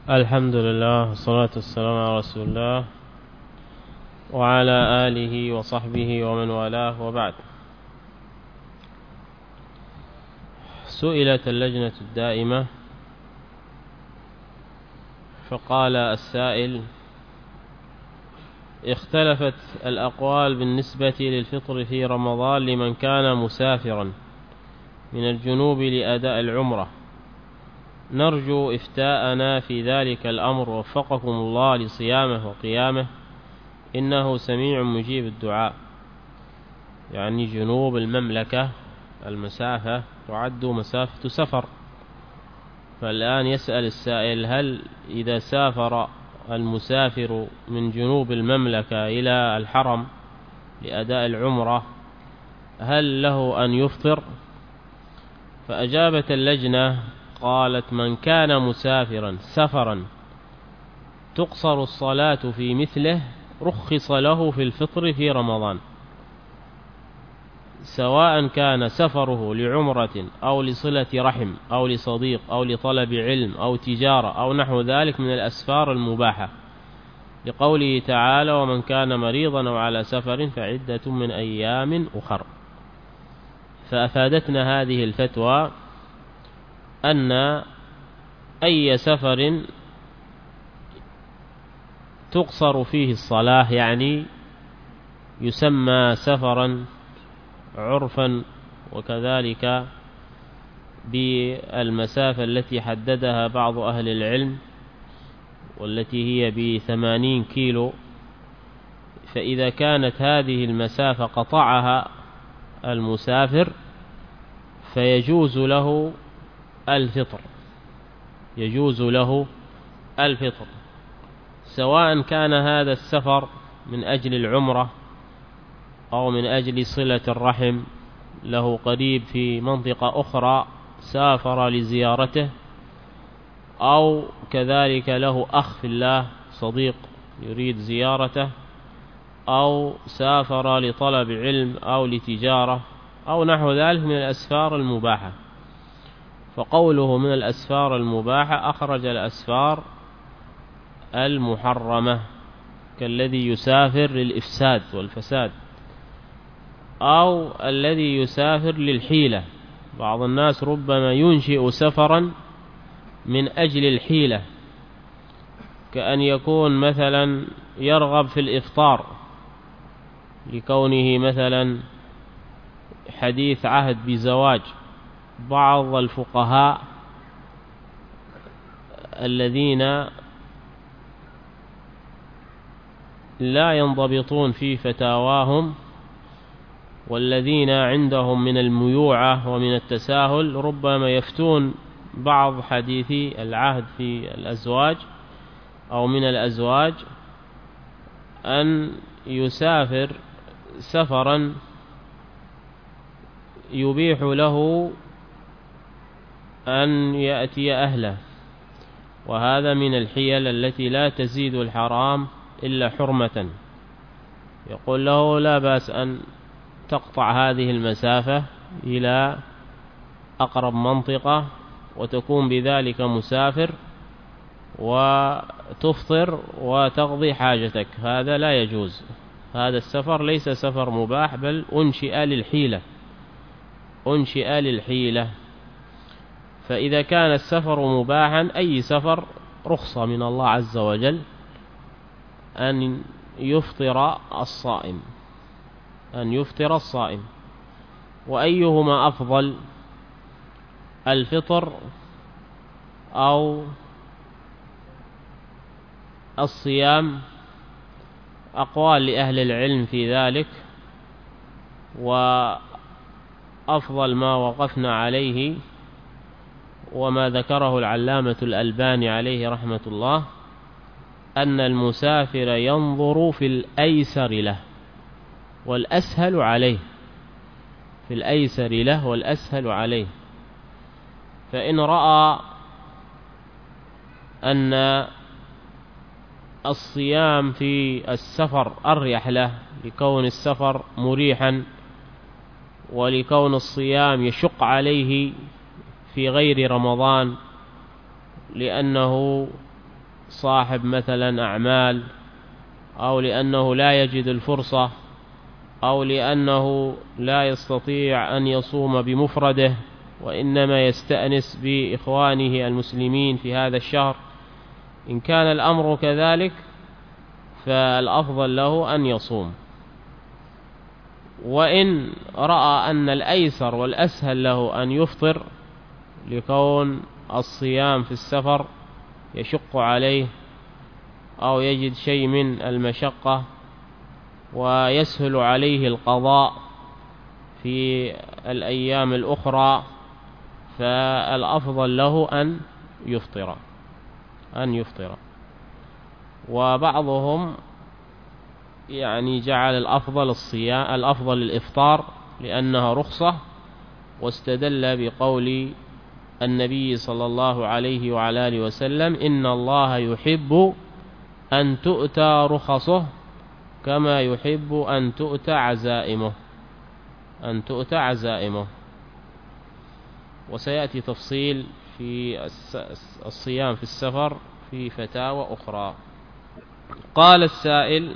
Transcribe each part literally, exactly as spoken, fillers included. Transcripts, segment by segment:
الحمد لله والصلاة والسلام على رسول الله وعلى آله وصحبه ومن والاه، وبعد. سئلت اللجنة الدائمة فقال السائل: اختلفت الأقوال بالنسبة للفطر في رمضان لمن كان مسافرا من الجنوب لأداء العمرة، نرجو إفتاءنا في ذلك الأمر وفقكم الله لصيامه وقيامه، إنه سميع مجيب الدعاء. يعني جنوب المملكة المسافة تعد مسافة سفر، فالآن يسأل السائل: هل إذا سافر المسافر من جنوب المملكة إلى الحرم لأداء العمرة هل له أن يفطر؟ فأجابت اللجنة قالت: من كان مسافرا سفرا تقصر الصلاة في مثله رخص له في الفطر في رمضان، سواء كان سفره لعمرة أو لصلة رحم أو لصديق أو لطلب علم أو تجارة أو نحو ذلك من الأسفار المباحة، لقوله تعالى: ومن كان مريضا أو على سفر فعدة من أيام أخر. فأفادتنا هذه الفتوى أن أي سفر تقصر فيه الصلاة، يعني يسمى سفرا عرفا وكذلك بالمسافة التي حددها بعض أهل العلم والتي هي بثمانين كيلو، فإذا كانت هذه المسافة قطعها المسافر فيجوز له الفطر، يجوز له الفطر سواء كان هذا السفر من أجل العمرة أو من أجل صلة الرحم، له قريب في منطقة أخرى سافر لزيارته، أو كذلك له أخ في الله صديق يريد زيارته، أو سافر لطلب علم أو لتجارة أو نحو ذلك من الأسفار المباحة. فقوله من الأسفار المباحة أخرج الأسفار المحرمة كالذي يسافر للإفساد والفساد، أو الذي يسافر للحيلة. بعض الناس ربما ينشئ سفرا من أجل الحيلة، كأن يكون مثلا يرغب في الإفطار لكونه مثلا حديث عهد بزواج. بعض الفقهاء الذين لا ينضبطون في فتاواهم والذين عندهم من الميوعة ومن التساهل ربما يفتون بعض حديثي العهد في الأزواج أو من الأزواج أن يسافر سفرا يبيح له أن يأتي أهله، وهذا من الحيل التي لا تزيد الحرام إلا حرمة. يقول له: لا بأس أن تقطع هذه المسافة إلى أقرب منطقة وتكون بذلك مسافر وتفطر وتقضي حاجتك، هذا لا يجوز. هذا السفر ليس سفر مباح، بل أنشئ للحيلة، أنشئ للحيلة. فإذا كان السفر مباحا أي سفر رخصة من الله عز وجل أن يفطر الصائم، أن يفطر الصائم. وأيهما أفضل، الفطر أو الصيام؟ أقوال لأهل العلم في ذلك، وأفضل ما وقفنا عليه وما ذكره العلامة الألباني عليه رحمة الله أن المسافر ينظر في الأيسر له والأسهل عليه، في الأيسر له والأسهل عليه. فإن رأى أن الصيام في السفر أريح له لكون السفر مريحا، ولكون الصيام يشق عليه في غير رمضان لأنه صاحب مثلا أعمال، أو لأنه لا يجد الفرصة، أو لأنه لا يستطيع أن يصوم بمفرده وإنما يستأنس بإخوانه المسلمين في هذا الشهر، إن كان الأمر كذلك فالأفضل له أن يصوم. وإن رأى أن الأيسر والأسهل له أن يفطر لكون الصيام في السفر يشق عليه أو يجد شيء من المشقة ويسهل عليه القضاء في الأيام الأخرى، فالأفضل له أن يفطر أن يفطر وبعضهم يعني جعل الأفضل الصيام الأفضل الإفطار لأنها رخصة، واستدل بقول النبي صلى الله عليه وعلى آله وسلم: إن الله يحب أن تؤتى رخصه كما يحب أن تؤتى عزائمه أن تؤتى عزائمه وسيأتي تفصيل في الصيام في السفر في فتاوى أخرى. قال السائل: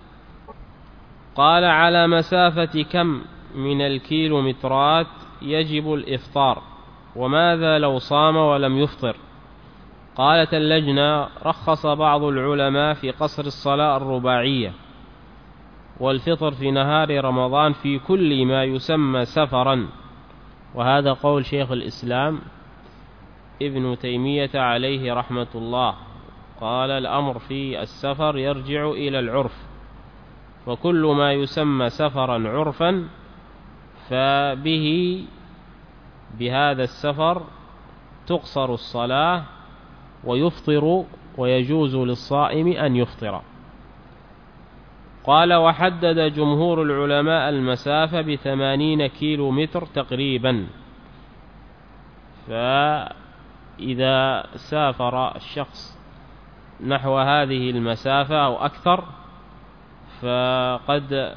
قال على مسافة كم من الكيلومترات يجب الإفطار، وماذا لو صام ولم يفطر؟ قالت اللجنة: رخص بعض العلماء في قصر الصلاة الرباعية والفطر في نهار رمضان في كل ما يسمى سفرا، وهذا قول شيخ الإسلام ابن تيمية عليه رحمة الله. قال: الأمر في السفر يرجع إلى العرف، وكل ما يسمى سفرا عرفا فبه بهذا السفر تقصر الصلاة ويفطر، ويجوز للصائم أن يفطر. قال: وحدد جمهور العلماء المسافة بثمانين كيلو متر تقريبا، فإذا سافر الشخص نحو هذه المسافة أو أكثر فقد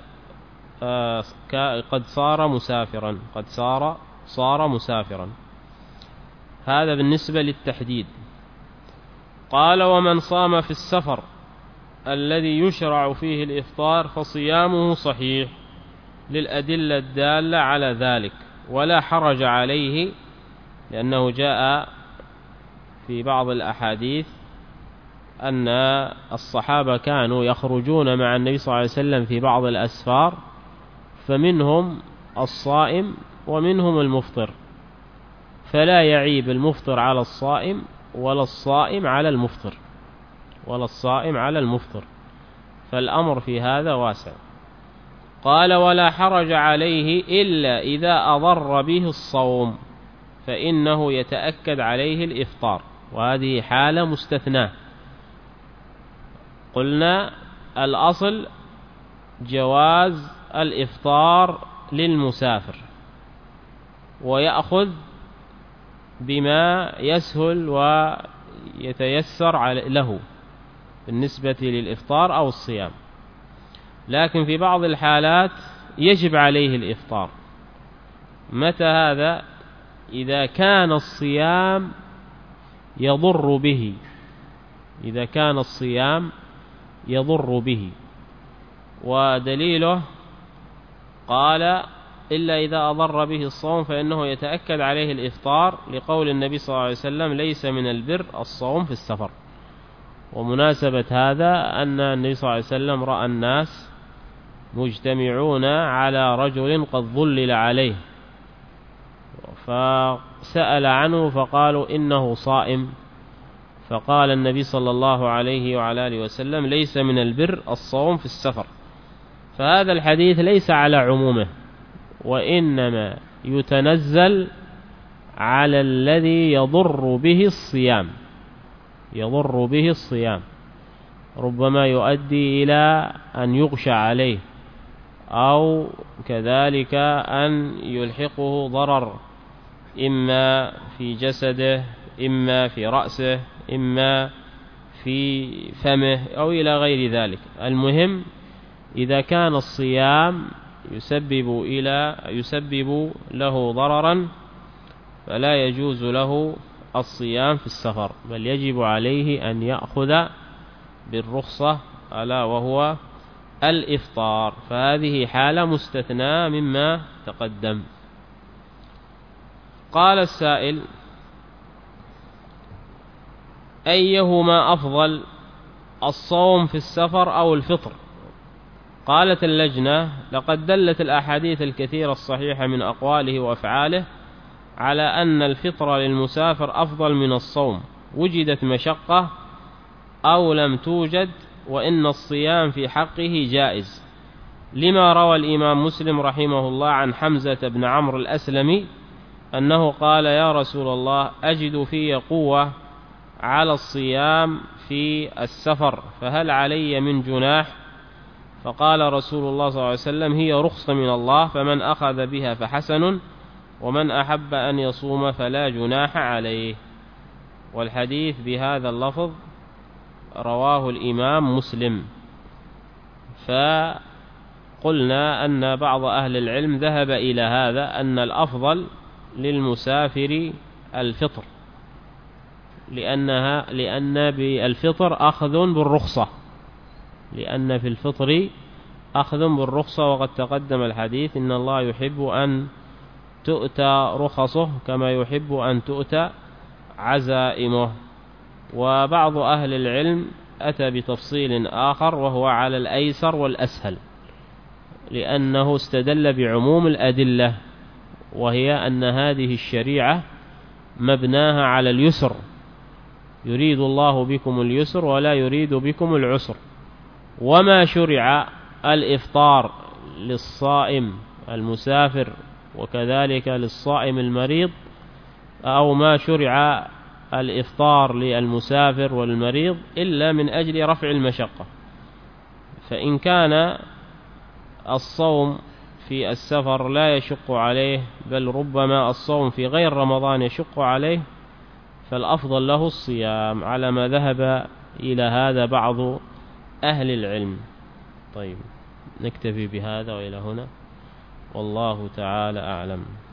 قد صار مسافرا قد صار صار مسافرا. هذا بالنسبة للتحديد. قال: ومن صام في السفر الذي يشرع فيه الإفطار فصيامه صحيح للأدلة الدالة على ذلك، ولا حرج عليه، لأنه جاء في بعض الأحاديث أن الصحابة كانوا يخرجون مع النبي صلى الله عليه وسلم في بعض الأسفار، فمنهم الصائم ومنهم المفطر، فلا يعيب المفطر على الصائم ولا الصائم على المفطر ولا الصائم على المفطر فالأمر في هذا واسع. قال: ولا حرج عليه إلا إذا أضر به الصوم فإنه يتأكد عليه الإفطار، وهذه حالة مستثناة. قلنا الأصل جواز الإفطار للمسافر، ويأخذ بما يسهل ويتيسر له بالنسبة للإفطار أو الصيام، لكن في بعض الحالات يجب عليه الإفطار. متى هذا؟ إذا كان الصيام يضر به إذا كان الصيام يضر به ودليله قال: إلا إذا أضر به الصوم فإنه يتأكد عليه الإفطار، لقول النبي صلى الله عليه وسلم: ليس من البر الصوم في السفر. ومناسبة هذا أن النبي صلى الله عليه وسلم رأى الناس مجتمعون على رجل قد ظلل عليه، فسأل عنه فقالوا: إنه صائم. فقال النبي صلى الله عليه وعلى آله وسلم: ليس من البر الصوم في السفر. فهذا الحديث ليس على عمومه، وإنما يتنزل على الذي يضر به الصيام يضر به الصيام ربما يؤدي إلى أن يغشى عليه، أو كذلك أن يلحقه ضرر إما في جسده، إما في رأسه، إما في فمه، أو إلى غير ذلك. المهم إذا كان الصيام يسبب إلى يسبب له ضررا فلا يجوز له الصيام في السفر، بل يجب عليه أن يأخذ بالرخصة ألا وهو الإفطار، فهذه حالة مستثناة مما تقدم. قال السائل: أيهما أفضل، الصوم في السفر أو الفطر؟ قالت اللجنة: لقد دلت الأحاديث الكثيرة الصحيحة من أقواله وأفعاله على أن الفطر للمسافر أفضل من الصوم، وجدت مشقة أو لم توجد، وإن الصيام في حقه جائز، لما روى الإمام مسلم رحمه الله عن حمزة بن عمرو الأسلمي أنه قال: يا رسول الله، أجد في قوة على الصيام في السفر، فهل علي من جناح؟ فقال رسول الله صلى الله عليه وسلم: هي رخصة من الله، فمن أخذ بها فحسن، ومن أحب أن يصوم فلا جناح عليه. والحديث بهذا اللفظ رواه الإمام مسلم. فقلنا أن بعض أهل العلم ذهب إلى هذا، أن الأفضل للمسافر الفطر، لأنها لأن بالفطر أخذ بالرخصة، لأن في الفطر أخذ بالرخصة، وقد تقدم الحديث: إن الله يحب أن تؤتى رخصه كما يحب أن تؤتى عزائمه. وبعض أهل العلم أتى بتفصيل آخر، وهو على الأيسر والأسهل، لأنه استدل بعموم الأدلة، وهي أن هذه الشريعة مبناها على اليسر، يريد الله بكم اليسر ولا يريد بكم العسر. وما شرع الإفطار للصائم المسافر وكذلك للصائم المريض، أو ما شرع الإفطار للمسافر والمريض إلا من أجل رفع المشقة. فإن كان الصوم في السفر لا يشق عليه، بل ربما الصوم في غير رمضان يشق عليه، فالأفضل له الصيام، على ما ذهب إلى هذا بعض أهل العلم. طيب، نكتفي بهذا وإلى هنا، والله تعالى أعلم.